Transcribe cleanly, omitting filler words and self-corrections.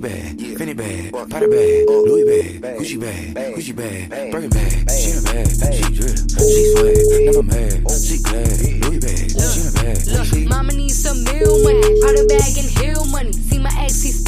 bag, Fendi bag, Prada bag, Louis bag, Gucci bag, Birkin bag, she in a bag, she drip, she swag, never mad, she glad, Louis bag, she in a bag, look, mama needs some meal money, Prada bag and hill money, see my ex, he's